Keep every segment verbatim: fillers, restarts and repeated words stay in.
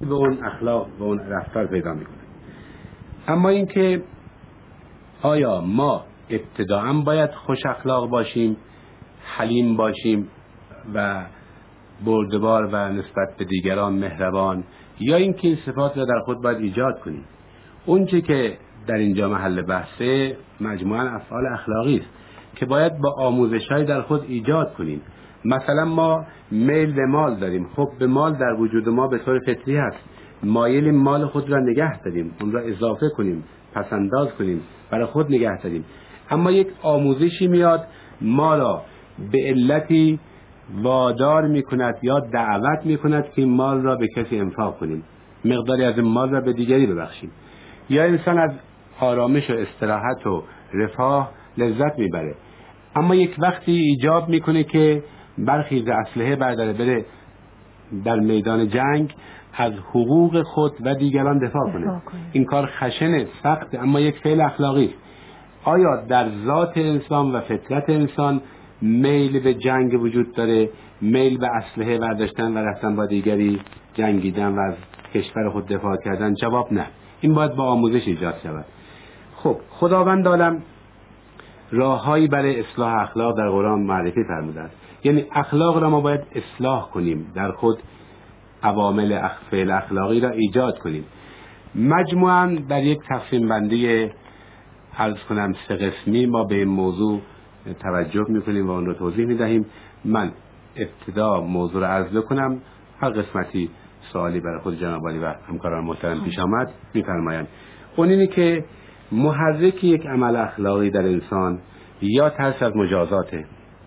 به اون اخلاق و اون رفتار پیدا میکنه. اما اینکه آیا ما ابتداءً باید خوش اخلاق باشیم، حلیم باشیم و بردبار و نسبت به دیگران مهربان، یا اینکه این صفات را در خود باید ایجاد کنیم؟ اون چه که در اینجا محل بحثه مجموعاً افعال اخلاقی است که باید با آموزش‌های در خود ایجاد کنیم. مثلا ما میل به مال داریم، خب به مال در وجود ما به طور فطری هست، مایل مال خود را نگه داریم، اون را اضافه کنیم، پسنداز کنیم، برای خود نگه داریم. اما یک آموزشی میاد ما را به علتی وادار میکند یا دعوت میکند که این مال را به کسی انفاق کنیم، مقداری از این مال را به دیگری ببخشیم. یا انسان از آرامش و استراحت و رفاه لذت میبره، اما یک وقتی ایجاب میکنه که برخیز اسلحه برداره بره در میدان جنگ از حقوق خود و دیگران دفاع کنه. این کار خشنه، سخت، اما یک فعل اخلاقی است. آیا در ذات انسان و فطرت انسان میل به جنگ وجود داره، میل به اسلحه برداشتن و رفتن با دیگری جنگیدن و از کشور خود دفاع کردن؟ جواب نه. این باید با آموزش ایجاد شود. خب خداوند عالم راههایی برای اصلاح اخلاق در قرآن معرفی فرموده است. یعنی اخلاق را ما باید اصلاح کنیم، در خود عوامل فعل اخلاقی را ایجاد کنیم. مجموعاً در یک تقسیم بندی عرض کنم سه قسمی ما به این موضوع توجه میکنیم و آن را توضیح میدهیم. من ابتدا موضوع را عرض کنم، هر قسمتی سوالی برای خود جناب عالی و همکاران محترم پیش آمد میفرمایند. اون اینی که محرک یک عمل اخلاقی در انسان یا ترس از مجازاته.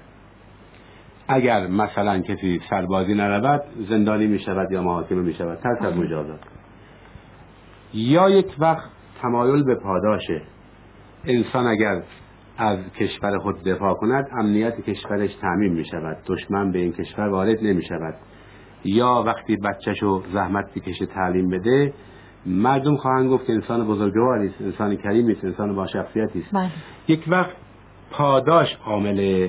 اگر مثلا کسی سربازی نرود زندانی می شود یا محاکمه می شود، ترس از مجازات. یا یک وقت تمایل به پاداشه، انسان اگر از کشور خود دفاع کند امنیت کشورش تامین می شود، دشمن به این کشور وارد نمی شود. یا وقتی بچه‌شو زحمت بکشه تعلیم بده، مردم خواهند گفت انسان بزرگواری است، انسان کریمی است، انسان با شخصیتی است. یک وقت پاداش عامل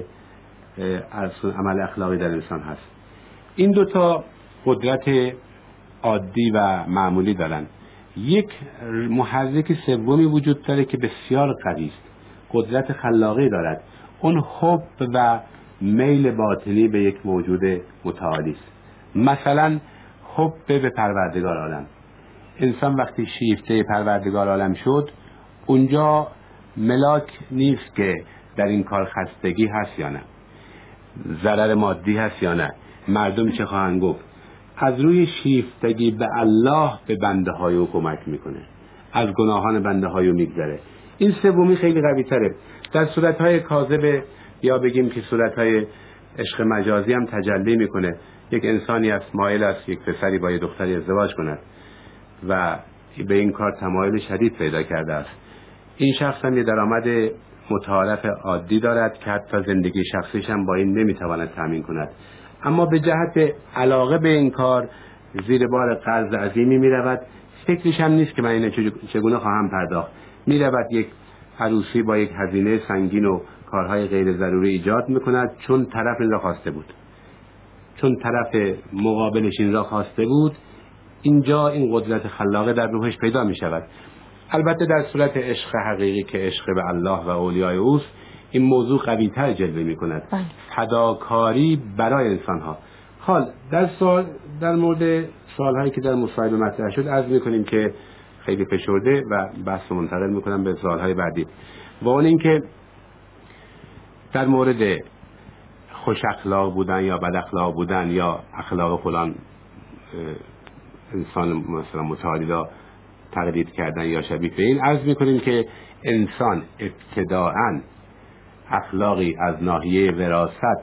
عمل اخلاقی در انسان هست. این دوتا قدرت عادی و معمولی دارن. یک محرک سومی وجود داره که بسیار قوی است، قدرت خلاقی دارد. اون حب و میل باطنی به یک موجود متعالی است. مثلا حب به پروردگار عالم. انسان وقتی شیفته پروردگار عالم شد، اونجا ملاک نیست که در این کار خستگی هست یا نه، ضرر مادی هست یا نه، مردم چه خواهند گفت. از روی شیفتگی به الله به بنده های او کمک میکنه، از گناهان بنده های او میگذره. این سومی خیلی قوی تره. در صورت های کاذب یا بگیم که صورت های عشق مجازی هم تجلی میکنه. یک انسانی است مایل است یک پسری با یک دختری ازدواج کند و به این کار تمایل شدید پیدا کرده است. این شخص هم یه درآمد متعارف عادی دارد که حتی زندگی شخصیش هم با این نمیتواند تامین کند، اما به جهت علاقه به این کار زیر بار قرض عظیمی میرود. فکرش هم نیست که من اینو چگونه خواهم پرداخت. میرود یک عروسی با یک هزینه سنگین و کارهای غیر ضروری ایجاد میکند، چون طرف این را خواسته بود، چون طرف مقابلش این را خواسته بود. اینجا این قدرت خلاقه در روحش پیدا می شود. البته در صورت عشق حقیقی که عشق به الله و اولیای اوست، این موضوع قوی تر جلوه می کند. فداکاری برای انسان ها. حال در سوال در مورد سوال هایی که در مصاحبه مطرح شد عرض می کنیم که خیلی فشرده و بحث منتقل می کنم به سوال های بعدی. و اون این که در مورد خوش اخلاق بودن یا بد اخلاق بودن یا اخلاق فلان انسان مثلا متعالی را تقلید کردن یا شبیه به این، عرض میکنیم که انسان ابتداءً اخلاقی از ناحیه وراثت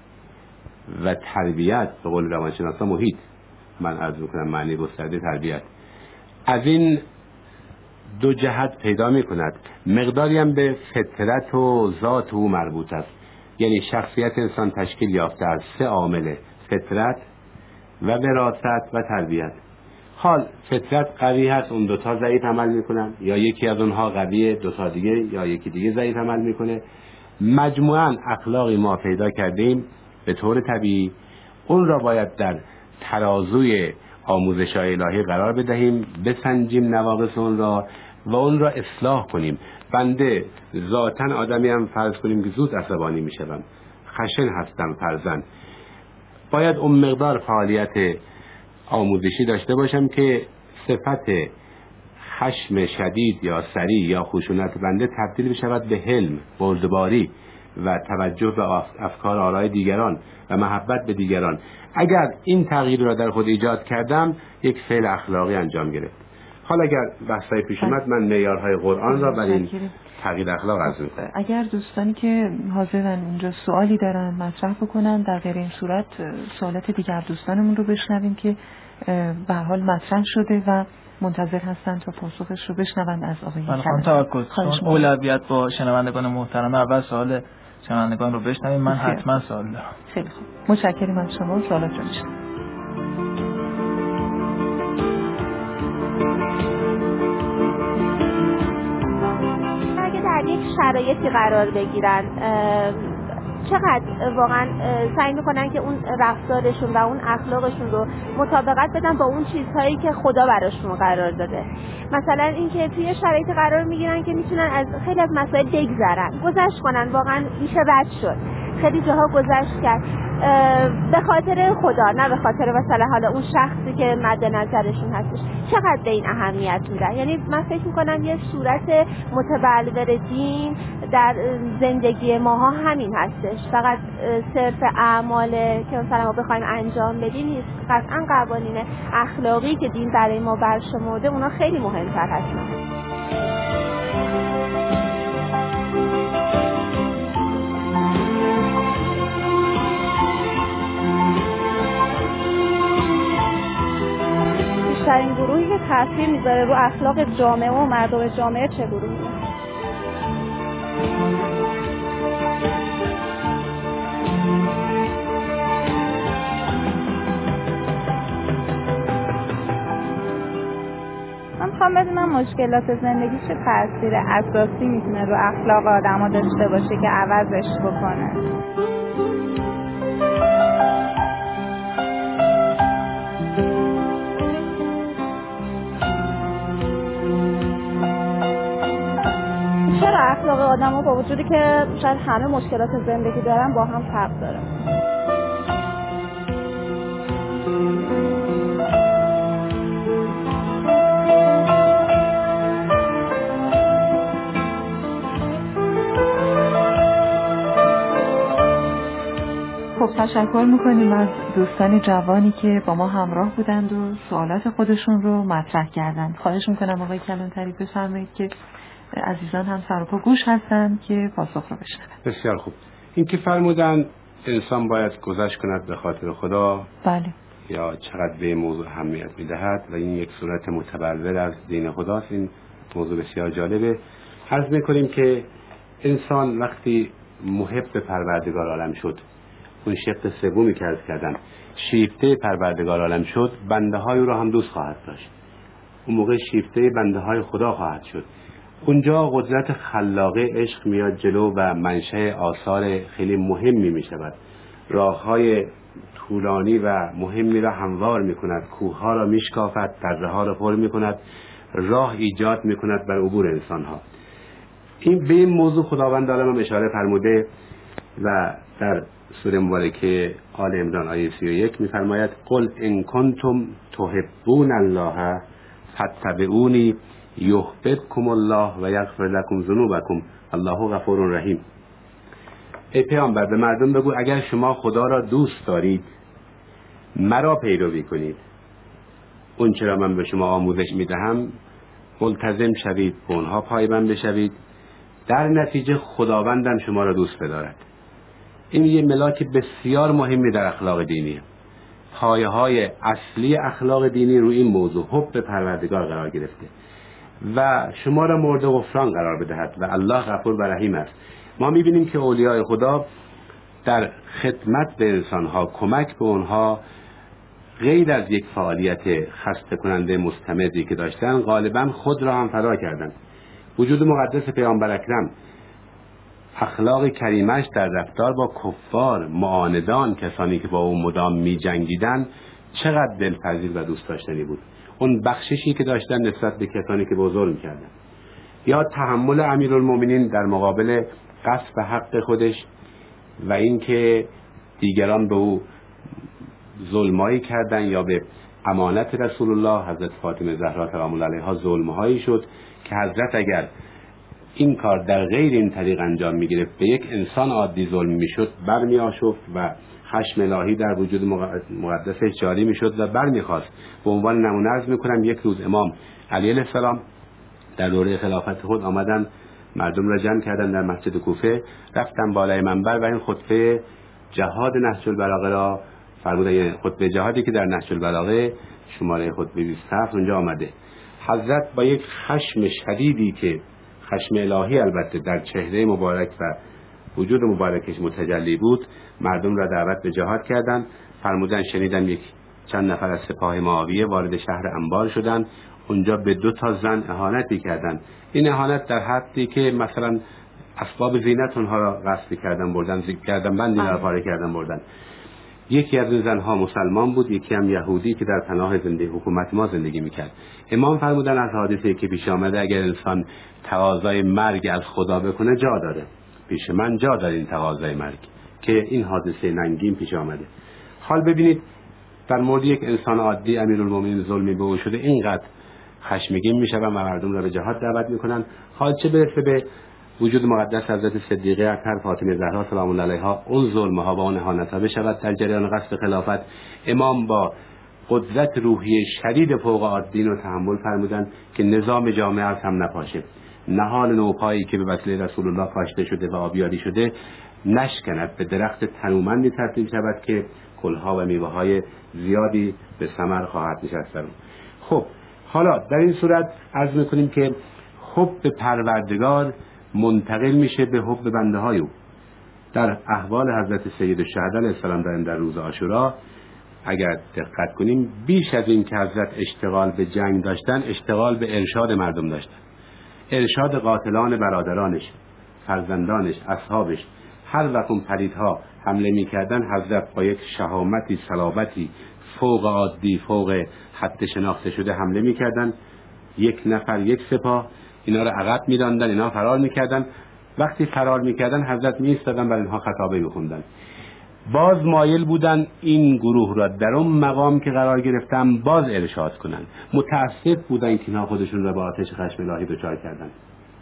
و تربیت، به قول روانشناسا محیط، من عرض میکنم معنی گسترده تربیت، از این دو جهت پیدا میکند. مقداری هم به فطرت و ذات او مربوط است. یعنی شخصیت انسان تشکیل یافته از سه عامل: فطرت و وراثت و تربیت. حال فطرت قوی هست، اون دوتا ضعیف عمل میکنن، یا یکی از اونها قویه دوتا دیگه یا یکی دیگه ضعیف عمل میکنه. مجموعاً اخلاقی ما پیدا کردیم به طور طبیعی، اون را باید در ترازوی آموزش‌های الهی قرار بدهیم، بسنجیم نواقص اون را و اون را اصلاح کنیم. بنده ذاتاً آدمی هم فرض کنیم که زود عصبانی میشم، خشن هستم فرضاً، باید اون مقدار فعالیت آموزشی داشته باشم که صفت خشم شدید یا سریع یا خشونت بنده تبدیل بشود به حلم، بردباری و توجه به افکار و آرای دیگران و محبت به دیگران. اگر این تغییر را در خود ایجاد کردم، یک فعل اخلاقی انجام گرفت. حالا اگر بحثای پیش اومد، من معیارهای قرآن را برای این تغییر اخلاق عرض می‌کنم. اگر دوستانی که حاضرن اینجا سوالی دارن مطرح بکنن، در غیر این صورت سوالات دیگر دوستانمون رو بشنویم که به هر حال مطرح شده و منتظر هستن تا پاسخش رو بشنوند از آقای کلانتری. من توکل چون اولویت با شنوندگان محترم، اول سوال شنوندگان رو بشنویم. من حتما سوال دارم. خیلی خوب، متشکرم از شما. سوالات رو بشنویم. اگه در یک شرایطی قرار بگیرن، چقدر واقعا سعی میکنن که اون رفتارشون و اون اخلاقشون رو مطابقت بدن با اون چیزهایی که خدا براشون قرار داده؟ مثلا اینکه توی شرایطی قرار میگیرن که میتونن از خیلی از مسائل بگذرن، گذشت کنن، واقعا میشه رد شد، خیلی جاها گذشت کرد به خاطر خدا، نه به خاطر مثلا حالا اون شخصی که مد نظرشون هستش. چقدر به این اهمیت میدن؟ یعنی من فکر میکنم یه صورت متبلور دین در زندگی ماها همین هستش، فقط صرف اعمال که مثلا ما بخوایم انجام بدیم نیست. قطعا قوانین اخلاقی که دین برای ما برشمرده اونا خیلی مهمتر هستن. بیشترین گروهی که تاثیر میذاره رو اخلاق جامعه و مردم جامعه چه گروهیه؟ من میخوام بدونم مشکلات زندگی چه تاثیر اساسی میتونه رو اخلاق آدم‌ها داشته باشه که عوضش بکنه. چرا اخلاق آدم‌ها با وجودی که شاید همه مشکلات زندگی دارن با هم فرق داره؟ خب تشکر میکنیم از دوستان جوانی که با ما همراه بودند و سوالات خودشون رو مطرح کردند. خواهش میکنم آقای کلانتری بفرمایید که عزیزان هم سر و پا گوش هستند که پاسخ رو بشنوند. بسیار خوب. این که فرمودن انسان باید گذشت کند به خاطر خدا، بله، یا چقدر به موضوع اهمیت میدهد و این یک صورت متبلور از دین خداست. این موضوع بسیار جالبه. عرض میکنیم که انسان وقتی محب پروردگار عالم شد، اون شق سومی که عرض کردم، شیفته پروردگار عالم شد، بنده های او را هم دوست خواهد داشت. اون موقع شیفته بنده های خدا خواهد شد. اونجا قدرت خلاقه عشق میاد جلو و منشأ آثار خیلی مهمی می شود. راه های طولانی و مهمی را هموار می کند، کوه ها را می شکافد، دره ها را پر می کند، راه ایجاد می کند بر عبور انسان ها. این به این موضوع خداوند عالم اشاره فرموده و در سوره مبارکه آل عمران آیه سی و یک می فرماید قل ان کنتم تحبون الله فاتبعونی یحببکم الله و یغفر لکم ذنوبکم الله غفور رحیم. ای پیامبر به مردم بگو اگر شما خدا را دوست دارید مرا پیروی کنید، اون چرا من به شما آموزش میدهم ملتزم شوید، به اونها پایبند بشوید، در نتیجه خداوندم شما را دوست بدارد. این یه ملاک بسیار مهمی در اخلاق دینی. پایه های اصلی اخلاق دینی روی این موضوع حب پروردگار قرار گرفته و شما را مورد غفران قرار بدهد و الله غفور و رحیم است. ما میبینیم که اولیاء خدا در خدمت به انسانها، کمک به اونها، غیر از یک فعالیت خسته کننده مستمری که داشتن، غالبا خود را هم فدا کردند. وجود مقدس پیامبر اکرم، اخلاق کریمش در رفتار با کفار، معاندان، کسانی که با او مدام می جنگیدن، چقدر دلپذیر و دوست داشتنی بود. اون بخششی که داشتن نسبت به کسانی که به ظلم کردن، یا تحمل امیرالمومنین در مقابل غصب حق خودش و اینکه دیگران به او ظلمایی کردن یا به امانت رسول الله حضرت فاطمه زهرا سلام الله علیها ظلمهایی شد که حضرت اگر این کار در غیر این طریق انجام میگرفت به یک انسان عادی ظلم میشد، برمی آشفت و خشم الهی در وجود مقدسش جاری میشد و برمیخواست. به عنوان نمونه عرض میکنم یک روز امام علی علیه السلام در دوره خلافت خود آمدن مردم را جمع کردن در مسجد کوفه، رفتن بالای منبر و این خطبه جهاد نهج البلاغه را فرمودن. خطبه جهادی که در نهج البلاغه شماره خطبه بیست و هفت اونجا آمده. حضرت با یک خشم شدیدی که خشم الهی البته در چهره مبارک و وجود مبارکش متجلی بود، مردم را دعوت به جهاد کردند. فرمودن شنیدم یک چند نفر از سپاه معاویه وارد شهر انبار شدند، اونجا به دو تا زن اهانتی کردند. این اهانت در حدی که مثلا اسباب زینت اونها را غصب کردن بردن، ذکر کردن بند اینا را پاره کردن بردن. یکی از این زنها مسلمان بود، یکی هم یهودی که در پناه زندگی حکومت ما زندگی میکرد. امام فرمودن از حادثه‌ای که پیش آمده اگر انسان تقاضای مرگ از خدا بکنه جا داره، پیش من جا داره این تقاضای مرگ که این حادثه ننگین پیش آمده. حال ببینید در مورد یک انسان عادی امیرالمومنین ظلمی به او شده اینقدر خشمگین میشن و مردم را به جهاد دعوت میکنن. حال چه برسه به وجود مقدس حضرت صدیقه اکبر فاطمه زهرا سلام الله علیها، اون ظلم‌ها و اون اهانت‌ها بشود در جریان قصد خلافت. امام با قدرت روحی شدید فوق عادی رو تحمل فرمودن که نظام جامعه از هم نپاشه، نهال نوپایی که به وسیله رسول الله کاشته شده و آبیاری شده نشکند، به درخت تنومندی تبدیل شود که کلها و میوه‌های زیادی به ثمر خواهد نشست. خب حالا در این صورت عرض می‌کنیم که حب پروردگار منتقل میشه به حب بنده های او. در احوال حضرت سید الشهدا علیه السلام داریم در روز عاشورا اگر دقت کنیم بیش از این که حضرت اشتغال به جنگ داشتن، اشتغال به ارشاد مردم داشتن، ارشاد قاتلان برادرانش، فرزندانش، اصحابش. هر وقت اون پلیدها حمله میکردن حضرت با یک شهامتی، صلابتی فوق عادی، فوق حد شناخته شده حمله میکردن. یک نفر یک سپاه اینا رو عقب می‌راندن، اینا فرار می‌کردن. وقتی فرار می‌کردن حضرت می‌ایستادن برای اینها خطابه می‌خوندن. باز مایل بودن این گروه را در اون مقام که قرار گرفتن باز ارشاد کنن. متأسف بودن که اینها خودشون را با آتش خشم الهی دچار کردن.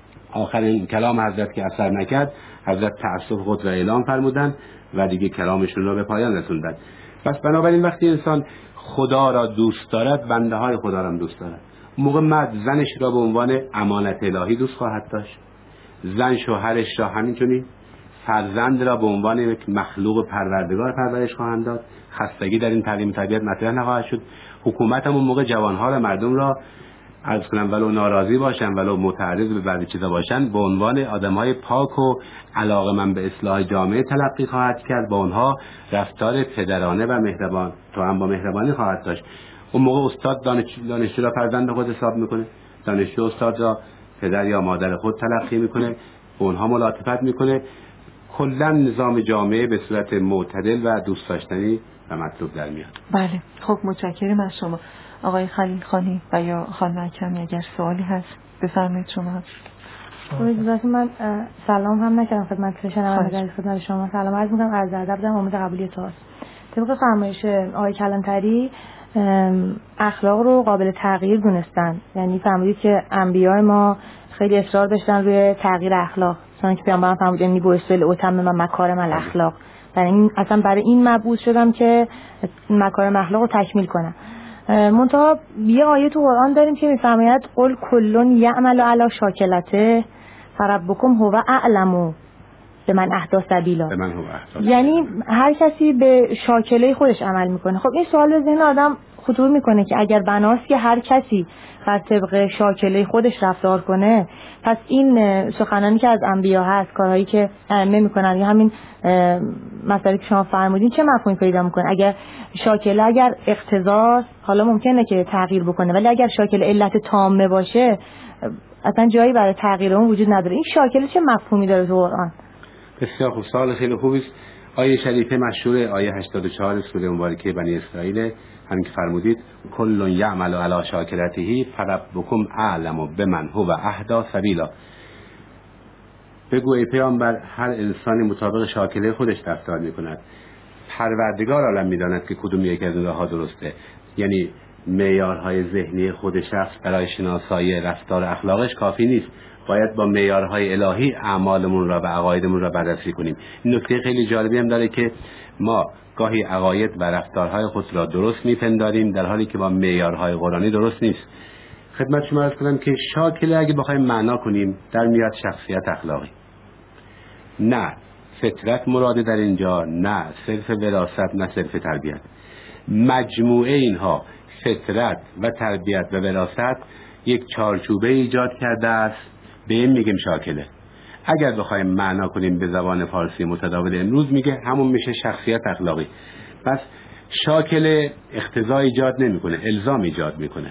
آخرین کلام حضرت که اثر نکرد، حضرت تأسف خود را اعلام فرمودن و دیگه کلامشون را به پایان رسوندن. پس بنابراین وقتی انسان خدا را دوست دارد، بنده های خدا را هم دوست دارد. موقع مرد زنش را به عنوان امانت الهی دوست خواهد داشت، زن شوهرش را همینطوری، فرزند را به عنوان یک مخلوق پروردگار پرورش خواهند داد. خستگی در این تعلیم طبیعت مطرح نخواهد شد. حکومت هم اون موقع جوانها را، مردم را عرض کنم ولو ناراضی باشن ولو معترض به بعضی چیزا باشن، به عنوان آدمهای پاک و علاقه‌مند به اصلاح جامعه تلقی خواهد کرد. با اونها رفتار پدرانه و مهربان تو هم با مهربانی خواهد داشت. اون موقع استاد دانشجو را فرزند خود حساب میکنه، دانشجو استاد را پدر یا مادر خود تلقی میکنه، به اونها ملاطفت میکنه. کلا نظام جامعه به صورت معتدل و دوست داشتنی و مطلوب در میاد. بله، خب متشکرم از شما آقای خلیل خانی و یا خانم اکرمی. اگر سوالی هست بفرمایید شما. اجازه من سلام هم نکردم خدمت شنوندگان، خدمت شما سلام عرض می‌کنم. عرض ادب دارم، امید قبولی توست. طبق فرمایش آقای کلانتری اخلاق رو قابل تغییر دونستن، یعنی فرمودید که انبیاء ما خیلی اصرار داشتن روی تغییر اخلاق، چون که پیامبر فرمود انی بعثت لأتمم مکارم الاخلاق. برای این اصلا برای این مبعوث شدم که مکارم اخلاق رو تکمیل کنم. منتها یه آیه تو قرآن داریم که میفرماید قل کل یعمل علی شاکلته فربکم هو اعلم بمن اهدی سبیلا. یعنی هر کسی به شاکله خودش عمل میکنه. خب این سوال به ذهن آدم خطور میکنه که اگر بناست که هر کسی بر طبق شاکله خودش رفتار کنه، پس این سخنانی که از انبیا هست، کارهایی که ائمه میکنن یا همین مسائلی که شما فرمودین چه مفهومی پیدا میکنه؟ اگر شاکله اگر اقتضاست حالا ممکنه که تغییر بکنه، ولی اگر شاکله علت تامه باشه اصلا جایی برای تغییر اون وجود نداره. این شاکله چه مفهومی داره تو قرآن؟ بسیار خوب، سوال خیلی خوبی است. آیه شریفه مشهور آیه هشتاد و چهار سوره مبارکه بنی اسرائیل همین که فرمودید کل یعمل علی شاکرته فربکم اعلم بمن هو اهدی سبیلا. بگو ای پیامبر هر انسانی مطابق شاکله خودش رفتار میکند، پروردگار عالم میداند که کدوم یک از اون راهها درسته. یعنی معیارهای ذهنی خود شخص برای شناسایی رفتار اخلاقش کافی نیست، باید با معیارهای الهی اعمالمون را و عقایدمون را بررسی کنیم. این نکته خیلی جالبی هم داره که ما گاهی عقاید و رفتارهای خود را درست میپنداریم در حالی که با معیارهای قرآنی درست نیست. خدمت شما عرض کنم که شاکله اگه بخوایم معنا کنیم در میاد شخصیت اخلاقی، نه فطرت مراده در اینجا، نه صرف وراثت، نه صرف تربیت. مجموعه اینها فطرت و تربیت و وراثت یک چارچوبه ایجاد کرده است، به این میگیم شاکله. اگر بخوایم معنا کنیم به زبان فارسی متداول امروز میگه همون میشه شخصیت اخلاقی. پس شاکله اقتضا ایجاد نمیکنه، الزام ایجاد میکنه.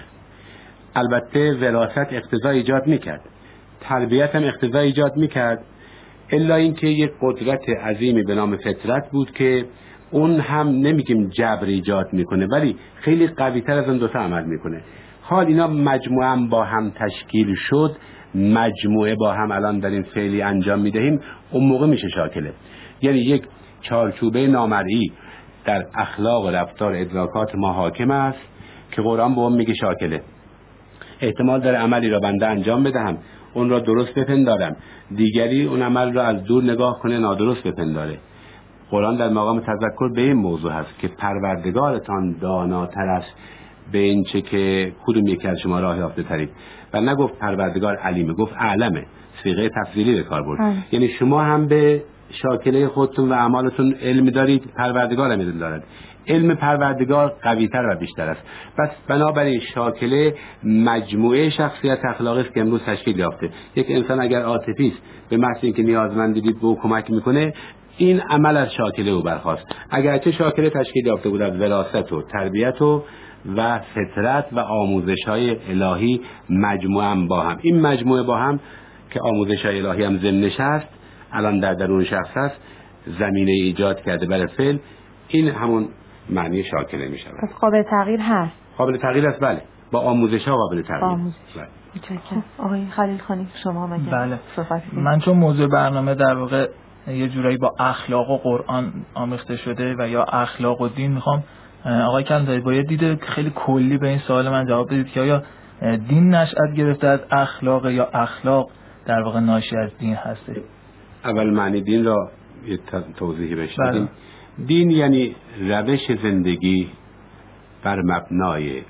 البته وراثت اقتضا ایجاد میکرد، تربیت هم اقتضا ایجاد میکرد، الا اینکه یک قدرت عظیمی به نام فطرت بود که اون هم نمیگیم جبر ایجاد میکنه ولی خیلی قوی تر از اون دوتا عمل میکنه. حال اینا مجموعه با هم تشکیل شد، مجموعه با هم الان در این فعلی انجام میدهیم، اون موقع میشه شاکله. یعنی یک چارچوبه نامرئی در اخلاق و رفتار ادراکات ما حاکم است که قرآن به اون میگه شاکله. احتمال داره عملی را بنده انجام بدهم اون را درست بپندارم، دیگری اون عمل را از دور نگاه کنه نادرست بپنداره. قرآن در مقام تذکر به این موضوع هست که پروردگارتان داناتر است به این چه که کدوم یکی از شما راه یافته ترید، و نگفت پروردگار علیمه، گفت اعلمه، صیغه تفضیلی به کار برد. یعنی شما هم به شاکله خودتون و اعمالتون علم دارید، پروردگار هم علم دارد. علم پروردگار قوی‌تر و بیشتر است. پس بنابراین شاکله مجموعه شخصیت اخلاقی است که امروز تشکیل یافته. یک انسان اگر عاطفی است به محض اینکه نیازمند دید به او کمک میکنه، این عمل از شاکله او برخاست. اگرچه شاکله تشکیل یافته بود از وراثت و تربیت و و فطرت و آموزش‌های الهی مجموعاً با هم، این مجموعه با هم که آموزش‌های الهی هم ضمنش هست، الان در درون شخص هست، زمینه ایجاد کرده برای فعل، این همون معنی شاکله میشه. پس قابل تغییر هست. قابل تغییر است، بله. با آموزش‌ها قابل تغییر. آموزش. بله. آقای خلیل خانی شما مگه بله. صحبت کنید؟ من چون موضوع برنامه در واقع یه جورایی با اخلاق و قرآن آمیخته شده و یا اخلاق و دین، میخوام آقای کلانتری با یه دید خیلی کلی به این سوال من جواب بدید که آیا دین نشأت گرفته از اخلاق یا اخلاق در واقع ناشی از دین هسته؟ اول معنی دین را یه توضیحی بشه بدیم. دین یعنی روش زندگی بر مبنای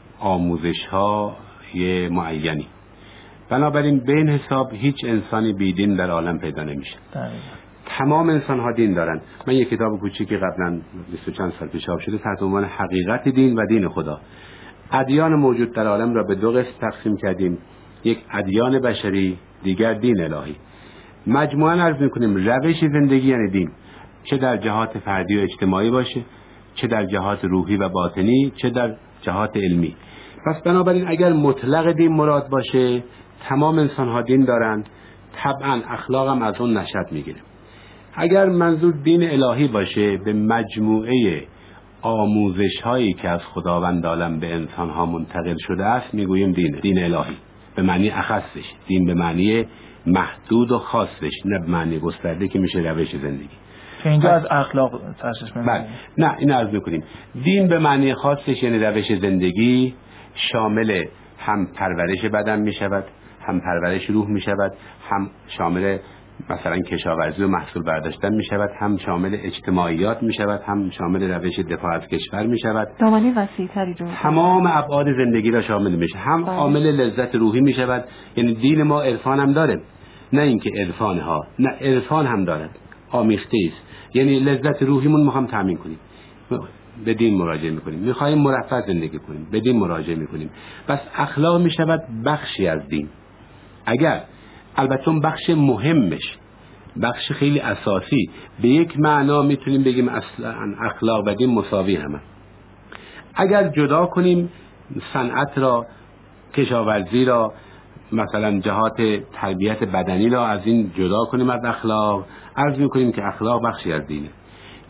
آموزش‌های معینی. بنابراین به این حساب هیچ انسانی بی دین در عالم پیدا نمیشه. تمام انسان ها دین دارن. من یک کتاب کوچیکی قبلا بیست و چند سال پیش چاپ شده تحت عنوان حقیقت دین و دین خدا، ادیان موجود در عالم را به دو قسم تقسیم کردیم، یک ادیان بشری، دیگر دین الهی. مجموعاً عرض می‌کنیم روش زندگی یعنی دین، چه در جهات فردی و اجتماعی باشه، چه در جهات روحی و باطنی، چه در جهات علمی. پس بنابراین اگر مطلق دین مراد باشه، تمام انسان ها دین دارند، طبعاً اخلاق هم از اون نشأت میگیره. اگر منظور دین الهی باشه، به مجموعه آموزش هایی که از خداوند عالم به انسان ها منتقل شده است میگوییم دین دین الهی به معنی اخصش، دین به معنی محدود و خاصش، نه به معنی گسترده که میشه روش زندگی. که اینجا از اخلاق ترسش می‌کنیم. بله، نه این عرض می‌کنیم دین به معنی خاصش یعنی روش زندگی شامل هم پرورش بدن میشود، هم پرورش روح میشود، هم شامل مثلا کشاورزی و محصول برداشتن می شود، هم شامل اجتماعیات می شود، هم شامل روش دفاع از کشور می شود. دامنه وسیع‌تری رو تمام ابعاد زندگی را شامل میشه. هم عامل لذت روحی می شود، یعنی دین ما عرفان هم داره، نه اینکه عرفان ها، نه عرفان هم دارد، آمیخته است. یعنی لذت روحیمون ما هم تامین کنیم، به دین مراجعه میکنیم. میخوایم مرفه زندگی کنیم، به دین مراجعه میکنیم. بس اخلاق می شود بخشی از دین. اگر البته اون بخش مهمش، بخش خیلی اساسی، به یک معنا میتونیم بگیم اصلا اخلاق و دین مساوی همه. اگر جدا کنیم صنعت را، کشاورزی را، مثلا جهات تربیت بدنی را از این جدا کنیم از اخلاق، عرض میکنیم که اخلاق بخشی از دینه.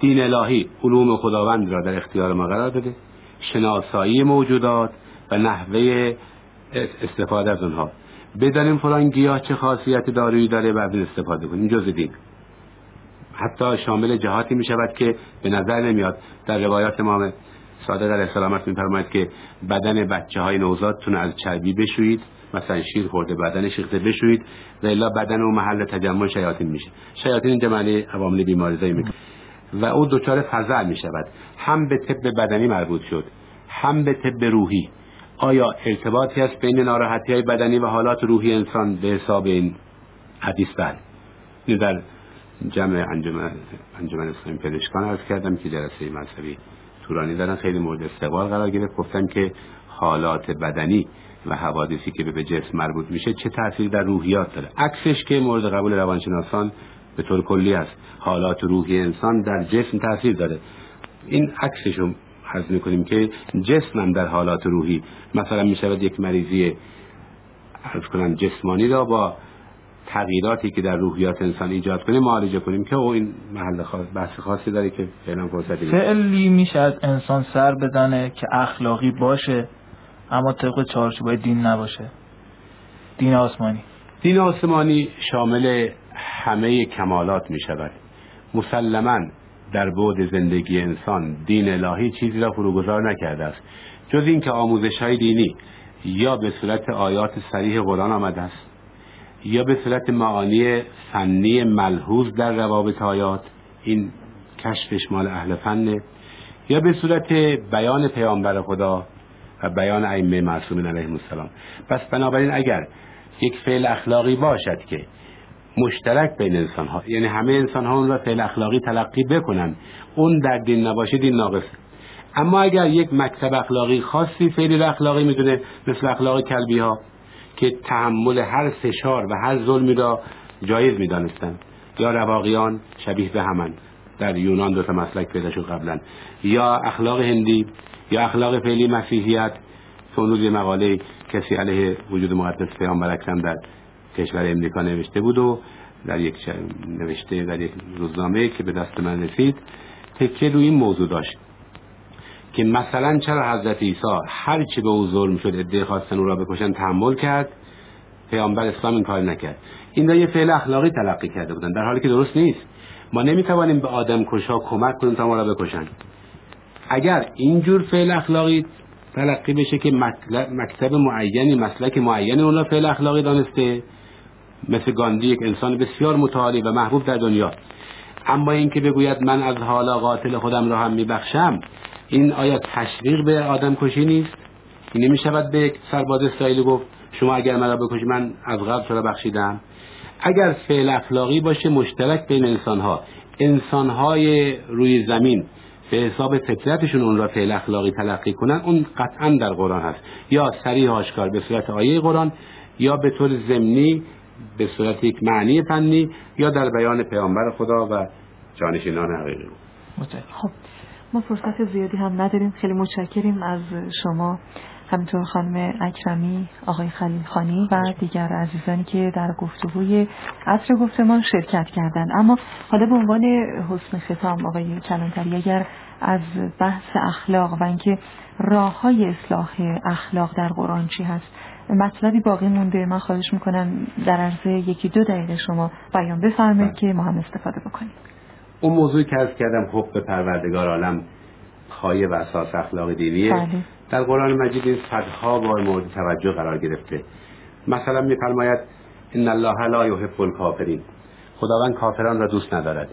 دین الهی علوم خداوند را در اختیار ما قرار داده، شناسایی موجودات و نحوه استفاده از اونها، بدانیم فلان گیاه چه خاصیت دارویی داره و از این استفاده کنیم. جز دین حتی شامل جهاتی می شود که به نظر نمیاد. در روایات امام صادق علیه السلام می فرماید که بدن بچه های نوزادتون از چربی بشویید، مثلا شیر خورده بدن شیخته بشویید و الا بدن اون محل تجمع شیاطین میشه. شیاطین اینجا معنی عوامل بیماریزایی میکنه و او دچار فزع می شود. هم به طب بدنی مربوط شد، هم به طب روحی. آیا ارتباطی هست بین ناراحتی های بدنی و حالات روحی انسان به حساب این حدیث؟ بله. این در جمع انجمن انجمن اسلامی پزشکان عرض کردم که جلسه مذهبی تورانی دارن، خیلی مورد استقبال قرار گرفت. گفتن که حالات بدنی و حوادثی که به جسم مربوط میشه چه تأثیری در روحیات داره. عکسش که مورد قبول روانشناسان به طور کلی است. حالات روحی انسان در جسم تأثیر داره. این عکسش رو عرض میکنیم که جسم هم در حالات روحی، مثلا میشود یک مریضی عرض کنم جسمانی را با تغییراتی که در روحیات انسان ایجاد کنیم معالجه کنیم که او این محل خاص بحث خاصی داره که فعلا فرصتی نیست. فعلی میشه از انسان سر بزنه که اخلاقی باشه اما طبق چارچوبای دین نباشه؟ دین آسمانی دین آسمانی شامل همه کمالات می شود. مسلماً در بعد زندگی انسان دین الهی چیزی را فروگذار نکرده است جز این که آموزش های دینی یا به صورت آیات صریح قرآن آمده است یا به صورت معانی فنی ملحوظ در روابط آیات، این کشفش مال اهل فنه، یا به صورت بیان پیامبر خدا و بیان ائمه معصومین علیهم السلام. پس بنابراین اگر یک فعل اخلاقی باشد که مشترک بین انسان ها، یعنی همه انسان ها اون را فعل اخلاقی تلقی بکنن، اون در دین نباشه دین ناقصه. اما اگر یک مکتب اخلاقی خاصی فعل اخلاقی میدونه، مثل اخلاق کلبی ها که تحمل هر فشار و هر ظلمی را جایز میدانستند، یا رواقیان شبیه به همن، در یونان دو تا مسلک پیدا شد قبلا، یا اخلاق هندی یا اخلاق فعلی مسیحیت. اون روز یه مقاله کسی علیه وجود مقدس پیامبر اکرم در کشور امریکا نوشته بود و در یک نوشته در یک روزنامه که به دست من رسید تکیه روی این موضوع داشت که مثلا چرا حضرت عیسی هر چی به او ظلم شد عده خواستن او را بکشن تحمل کرد، پیامبر اسلام این کار نکرد. این را یه فعل اخلاقی تلقی کرده بودن، در حالی که درست نیست. ما نمیتوانیم به آدم کشا کمک کنیم تا ما را بکشن. اگر اینجور فعل اخلاقی تلقی بشه که مکتب معینی مسلک معینی اون را فعل اخلاقی دانسته، مثل گاندی یک انسان بسیار متعالی و محبوب در دنیا، اما این که بگوید من از حالا قاتل خودم را هم میبخشم، این آیا تشویق به آدم کشی نیست؟ این نمیشود به یک سرباز اسرائیلی گفت شما اگر من را بکشی من از قبل تو را بخشیدم؟ اگر فعل اخلاقی باشه مشترک بین انسانها، انسانهای روی زمین به حساب فطرتشون اون را فعل اخلاقی تلقی کنن، اون قطعا در قرآن هست، یا صریح آشکار به صورت آیه قرآن، یا به طور ضمنی به صورت یک معنی فنی، یا در بیان پیامبر خدا و جانشینان حقیقی. خب ما فرصت زیادی هم نداریم. خیلی متشکریم از شما، همینطور خانم اکرمی، آقای خلیل خانی و دیگر عزیزانی که در گفتگوی عصر گفتمان شرکت کردند. اما حالا به عنوان حسن ختام آقای کلانتری، اگر از بحث اخلاق و اینکه راه‌های اصلاح اخلاق در قرآن چی هست مطلبی باقی مونده، من خواهش میکنم در عرض یکی دو دقیقه شما بیان بفرمایید که ما هم استفاده بکنیم. اون موضوعی که عرض کردم حب به پروردگار عالم پایه و اساس اخلاق دینیه. بله. در قرآن مجید این صدها بار مورد توجه قرار گرفته. مثلا می‌فرماید ان الله لا یحب الکافرین، خداوند کافران را دوست ندارد.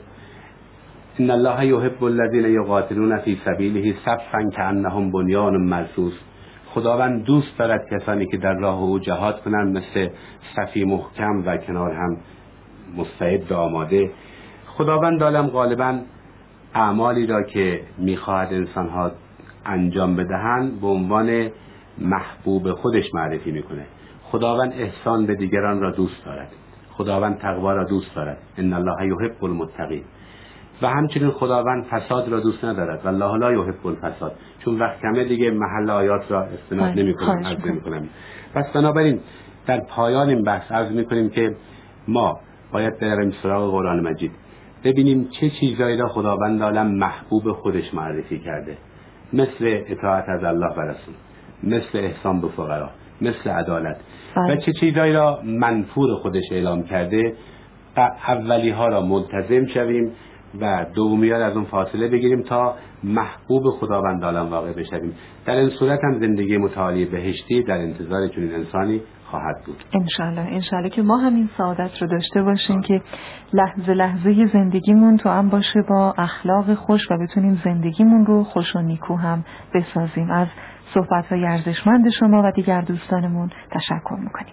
ان الله یحب الذین یقاتلون فی سبیله صفا کانهم بنیان مرصوص، خداوند دوست دارد کسانی که در راه او جهاد کنند مثل صفی محکم و کنار هم مستعد و آماده. خداوند عالم غالباً اعمالی را که می‌خواهد انسان‌ها انجام بدهند به عنوان محبوب خودش معرفی میکنه. خداوند احسان به دیگران را دوست دارد، خداوند تقوا را دوست دارد، ان الله یحب المتقین. و همچنین خداوند فساد را دوست ندارد، والله لا یحب الفساد. چون وقت کمه دیگه محل آیات را استناد نمی‌کنم، عرض نمی‌کنم. پس بنابراین در پایان این بحث عرض می‌کنیم که ما باید بریم سراغ قرآن مجید ببینیم چه چیزایی را خداوند عالم محبوب خودش معرفی کرده، مثل اطاعت از الله و رسول، مثل احسان به فقرا، مثل عدالت و چه چیزایی را منفور خودش اعلام کرده. اولی ها را ملتزم شویم و دومی ها را از اون فاصله بگیریم تا محبوب خداوند عالم واقع بشویم. در این صورت هم زندگی متعالی بهشتی در انتظار چنین انسانی خواهد بود. انشالله انشالله که ما هم این سعادت رو داشته باشیم که لحظه لحظه زندگیمون تو هم باشه با اخلاق خوش و بتونیم زندگیمون رو خوش و نیکو هم بسازیم. از صحبت‌های ارزشمند شما و دیگر دوستانمون تشکر می‌کنیم.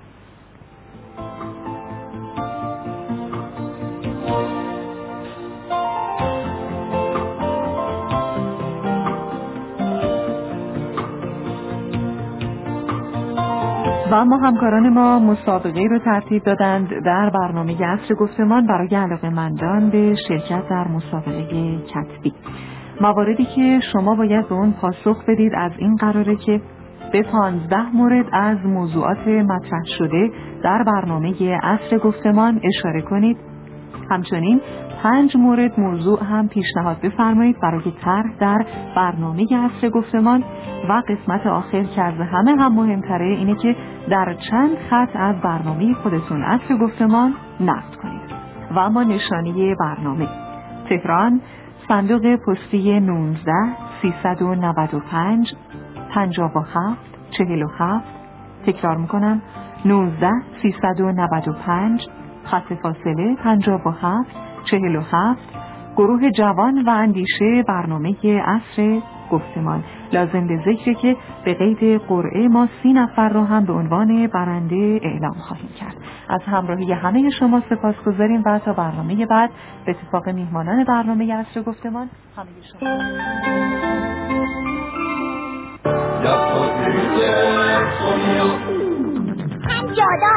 و اما همکاران ما مسابقه رو ترتیب دادند در برنامه عصر گفتمان برای علاقه‌مندان به شرکت در مسابقه کتبی. مواردی که شما باید به اون پاسخ بدید از این قراره که به پانزده مورد از موضوعات مطرح شده در برنامه عصر گفتمان اشاره کنید. همچنین پنج مورد موضوع هم پیشنهاد بفرمایید برای طرح در برنامه عصر گفتمان و قسمت آخر که از همه هم مهمتره اینه که در چند خط از برنامه خودتون عصر گفتمان نقد کنید. و اما نشانی برنامه: تهران، صندوق پستی نوزده سیصد و نود و پنج پنجاه و هفت چهل و هفت. تکرار میکنم: نوزده سیصد و نود و پنج، خط فاصله پنجاه و هفت چهل و هفت. گروه جوان و اندیشه برنامه عصر گفتمان. لازم به ذکره که به قید قرعه ما سی نفر رو هم به عنوان برنده اعلام خواهیم کرد. از همراهی همه شما سپاسگزاریم و تا برنامه بعد به اتفاق میهمانان برنامه عصر گفتمان همه شما